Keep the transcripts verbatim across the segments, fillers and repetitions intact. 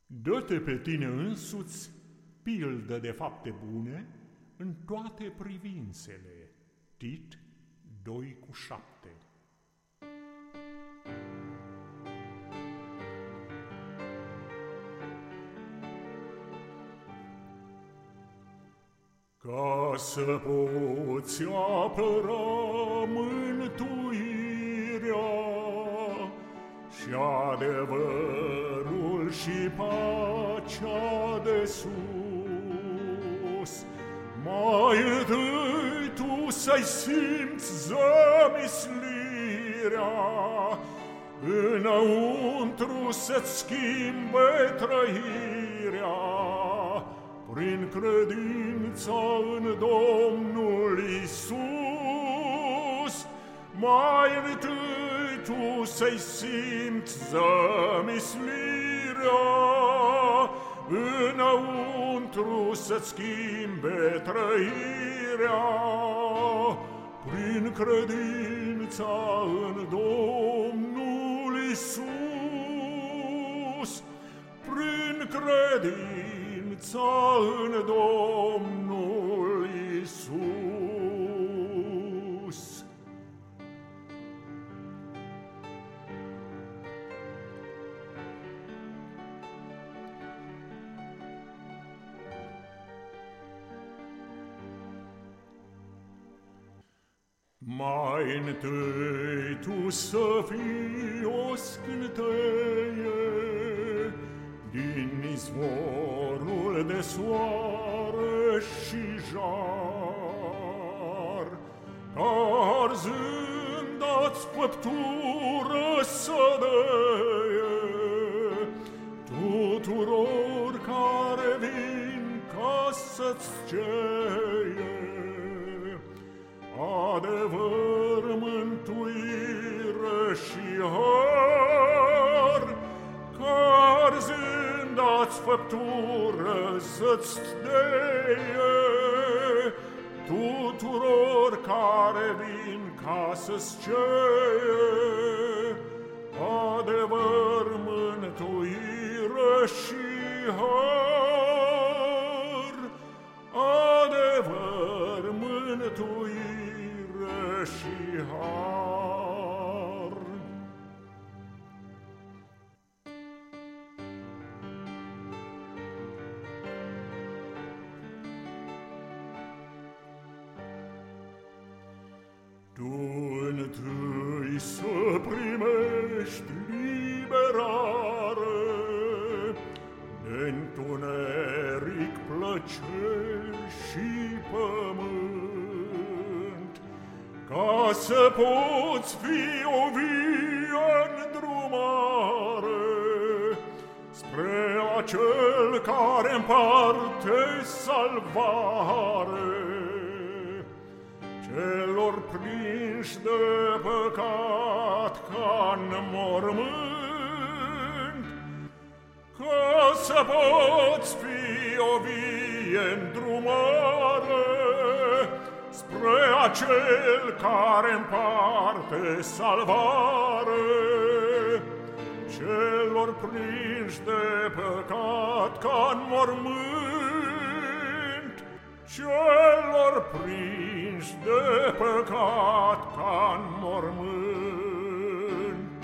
Dă-te pe tine însuți pildă de fapte bune în toate privințele. Tit doi cu șapte. Ca să poți apăra mântuirea și adevărul și pacea de sus, mai întâi tu să-i simți zămislirea, înăuntru să-ți schimbe trăirea, prin credința în Domnul Iisus. Mai întâi tu să-i simți zămislirea, înăuntru să-ți schimbe trăirea, prin credința în Domnul Iisus. Prin credința în Domnul Iisus. Mai întâi tu să fii o scânteie din izvorul de soare și jar, arzând ați făptură să deie tuturor care vin ca să-ți ceie adevăr, mântuire și har, că arzând ați făptură să-ți deie tuturor care vin ca să-ți ceie adevăr, mântuire și har, adevăr, mântuire și har. Tu întâi să primești liberare, de-ntuneric plăceri și pământ, ca să poți fi o vie îndrumare spre acel care împarte salvare celor prinși de păcat ca-n mormânt, ca să poți fi o vie îndrumare spre acel care împarte salvare celor prinși de păcat ca-n mormânt, celor prinși de păcat ca-n mormânt.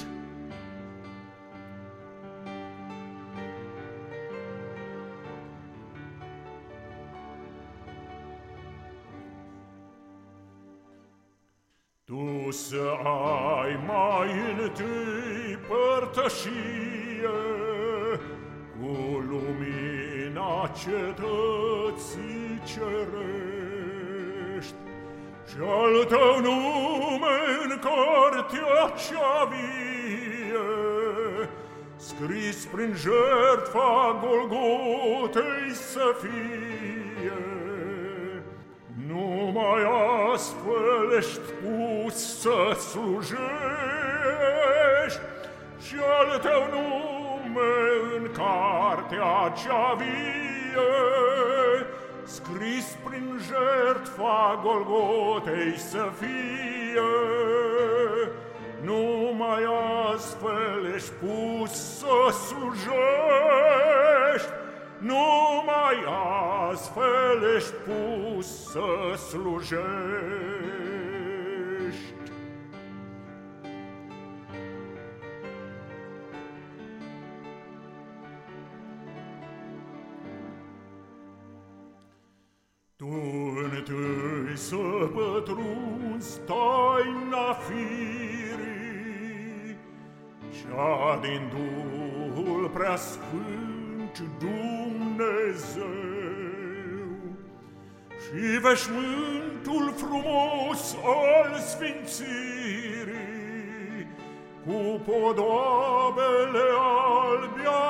Tu să ai mai întâi părtășie cu lumina cetății cerești și al tău nume în cartea cea vie, scris prin jertfa Golgotei să fie. Numai astfel ești pus să slujești și al tău nume în cartea cea vie, scris prin jertfa Golgotei să fie. Numai astfel ești pus să slujești numai astfel ești pus să slujești. Tu întâi să pătrunzi taina firii, cea din Duhul Preasfânt Dumnezeu, și veșmântul frumos al sfințirii, cu podoabele albi a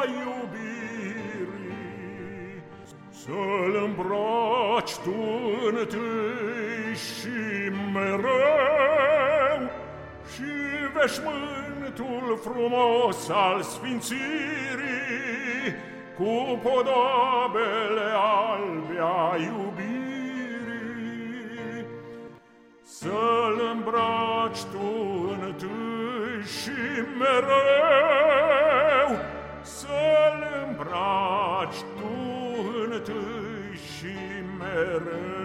iubirii, să-l îmbraci tu întâi și mereu, și veșmântul frumos al sfințirii, cu podoabele albi a iubirii, să-l îmbraci tu întâi și mereu, să-l îmbraci tu întâi și mereu.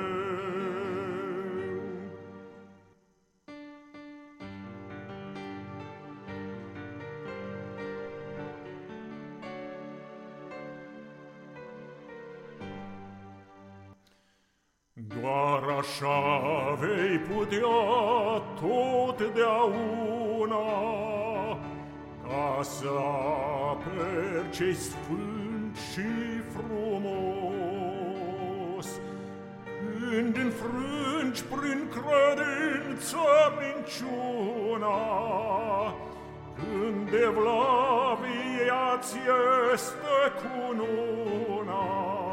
Doar așa vei putea totdeauna ca să aperi ce-i sfânt și frumos, când înfrângi prin credință minciuna, când evlavia-ți este cununa,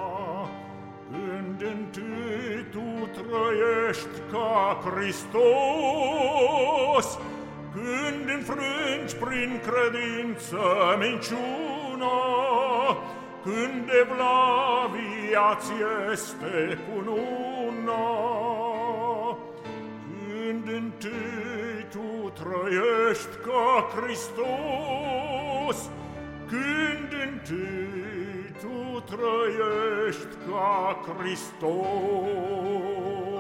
când întâi tu trăiești ca Hristos, când înfrângi prin credință minciuna, când evlavia-ți este cununa, când întâi tu trăiești ca Hristos, când întâi tu trăiești ca Hristos.